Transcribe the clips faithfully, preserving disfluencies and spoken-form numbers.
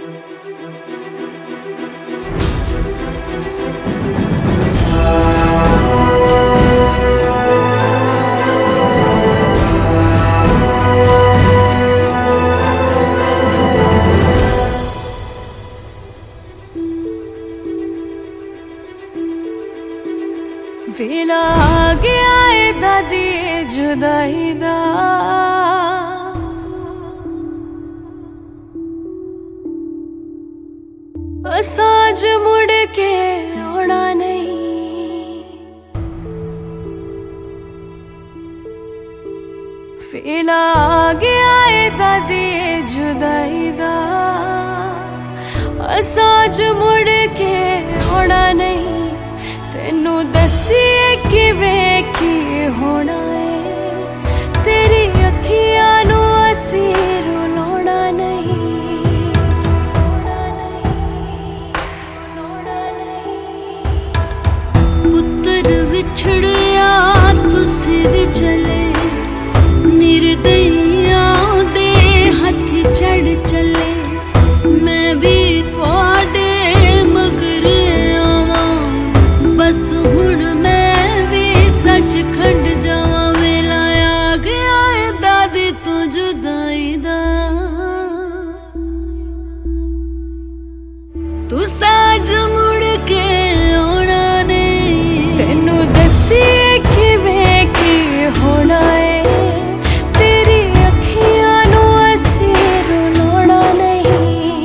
वेला आ गया है दादी जुदाई दा, असाज मुड़ के आना नहीं। वेला आ गया है दादी जुदाई दा, असाज मुड़ के आना नहीं। तेनू दसिए किवें की होना है, तेरी अखियां नू असी रुलाना नहीं। पुत्र विछड़िया तुसी भी चले, निर्दयिया दे हथ चढ़ चले। मैं भी तुहाडे मगर आवां, बस हुण मैं भी सचखंड जावां। वेला आ गया है दादी तू जुदाई दा, तू साज मुड़ के आना नहीं। तेनू दसिए किवें की होना है, तेरी अखियां नू असी रुलाना नहीं।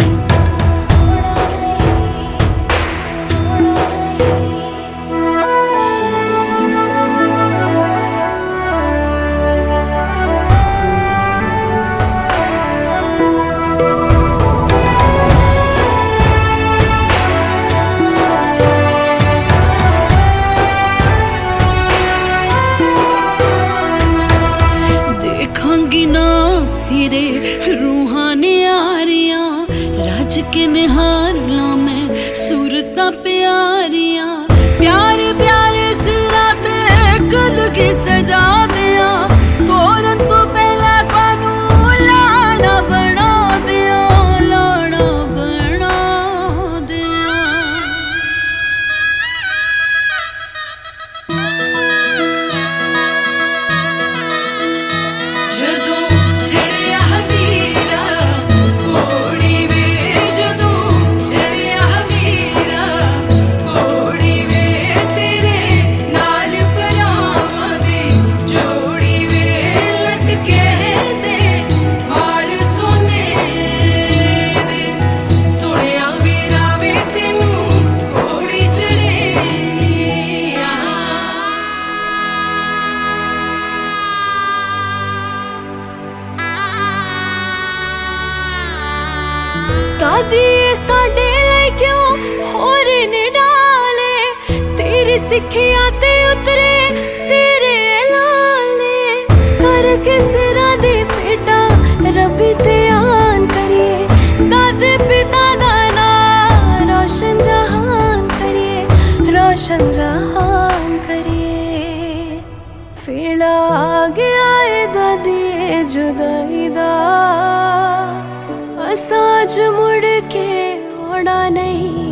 रूहानी आरियां राज के निहारना मैं सूरतां प्यारियां। प्यार प्यारे सिरा ते कल की सजा दिया, कोरन तो पहला कानू लाड़ा बना दिया, लाड़ा बना दिया। जदों झड़िया वीरा घोड़ी वे, जदों झड़िया वीरा घोड़ी वे, तेरे नाल भरावां दी जोड़ी वे। लटके से वाल सोने दे, सोहणिया वीरा वे तेनू घोड़ी चढ़े आ। दादी साडे लई क्यों होर ने डाले, तेरी सिक्खिया ते उतरे तेरे लाले। करके सिरा दी बेटा रब्बी ते आन करिए, दादे पिता दा नां रोशन जहान करिए, रोशन जहान करिए। वेला आ गया है दादी जुदाई दा, असाज मुड़ के आना नहीं।